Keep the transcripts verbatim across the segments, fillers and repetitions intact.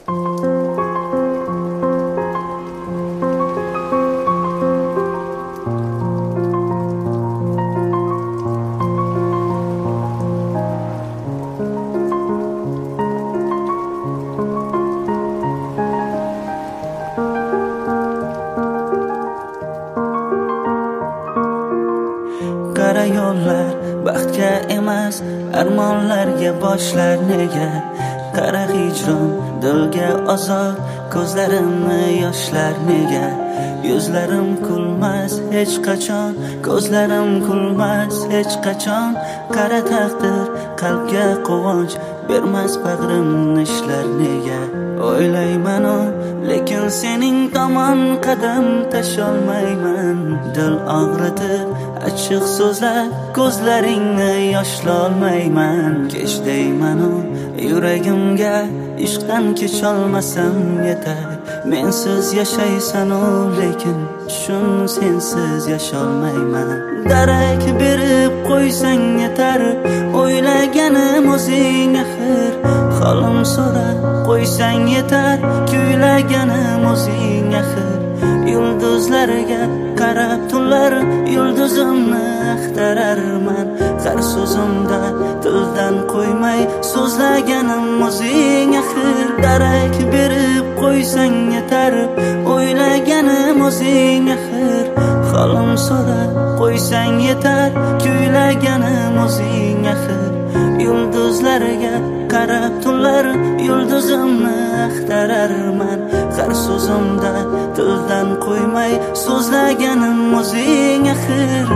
Qara yo'llar baxtga emas, armonlarga boshlar nega? Qara hijron dilga azob, ko'zlarimni yoshlar nega? Yuzlarim kulmas hech qachon, ko'zlarim kulmas hech qachon. Qara taqdir qalbga quvonch bermas, bag'rimni ishlar nega? O'ylayman o, lekin sening tomon qadam tasholmayman. Dil og'ritib achchiq so'zlar, ko'zlaringni yoshlolmayman. Kech deyman o, yuragimga ishqdan kecholmasam yetar. Mensiz yashaysan o, lekin shun sensiz yasholmayman. Darak berib qo'ysang yetar, o'ylaganim o'zing axir. Holim so'rab qo'ysang yetar, kuylaganim o'zing axir. Yulduzlarga qarab tunlar, yulduzimni axtararman. Har so'zimda tildan qo'ymay so'zlaganim o'zing axir. Darak berib qo'ysang yetar, o'ylaganim o'zing axir. Holim so'rab qo'ysang yetar, kuylaganim o'zing axir. Yulduzlarga qarab tunlar, yulduzimni axtararman. Har so'zimda tildan qo'ymay so'zlaganim o'zing axir.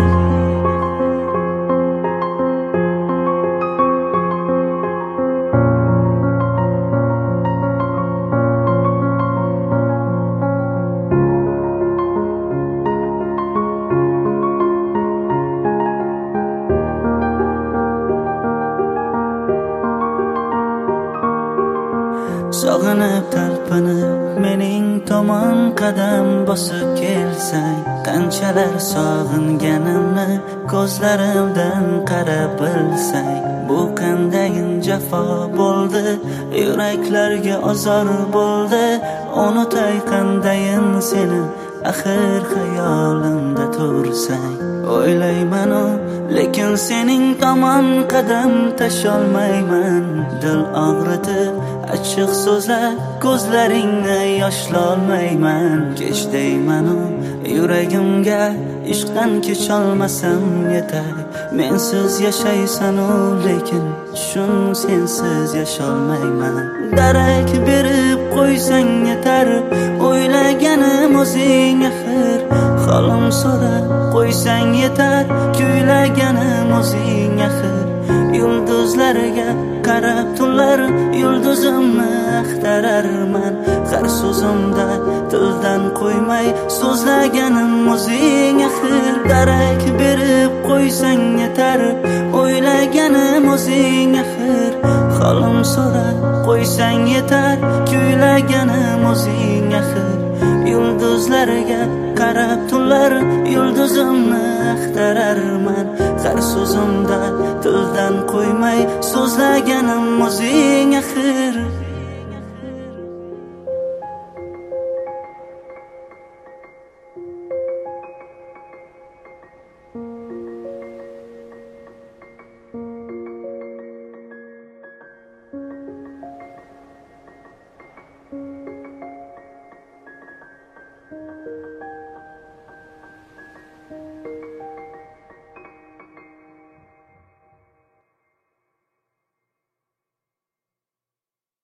Sog'inib talpinib mening tomon qadam bosib kelsang, qanchalar sog'inganimni ko'zlarimdan qarab bilsang. Bu qandayin jafo bo'ldi, yuraklarga azor bo'ldi. Unutay qandayin seni, axir xayolimda tursang. O'ylayman o, lekin sening tomon qadam tasholmayman. Dil og'ritib achchiq so'zlar, ko'zlaringni yoshlolmayman. Kech deyman o, yuragimga ishqdan kecholmasam yetar. Mensiz yashaysan o, lekin shun sensiz yasholmayman. Darak berib qo'ysang yetar, o'ylaganim o'zing axir. Holim so'rab qo'ysang yetar, kuylaganim o'zing axir. Yulduzlarga qarab tunlar, yulduzimni axtararman. Har so'zimda tildan qo'ymay so'zlaganim o'zing axir. Darak berib qo'ysang yetar, o'ylaganim o'zing axir. Holim so'rab qo'ysang yetar, kuylaganim o'zing axir. Yulduzlarga qarab tunlar, yulduzimni axtararman. Har so'zimda tildan qo'ymay so'zlaganim o'zing axir.